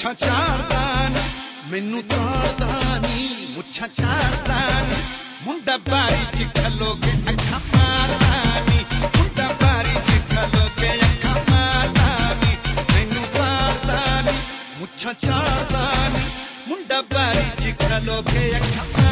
ਮੁੱਛਾਂ ਚਾੜਦਾ ਨੀ ਮੈਨੂੰ ਤਾੜਦਾ ਨੀ ਮੁੱਛਾਂ ਚਾੜਦਾ ਨੀ ਮੁੰਡਾ ਬਾਰੀ ਚ ਖਲੋ ਕੇ ਅੱਖਾਂ ਮਾਰਦਾ ਨੀ ਮੁੰਡਾ ਬਾਰੀ ਚ ਖਲੋ ਕੇ ਅੱਖਾਂ ਮਾਰਦਾ ਨੀ ਮੈਨੂੰ ਤਾੜਦਾ ਨੀ ਮੁੱਛਾਂ ਚਾੜਦਾ ਨੀ ਮੁੰਡਾ ਬਾਰੀ ਚ ਖਲੋ ਕੇ ਅੱਖਾਂ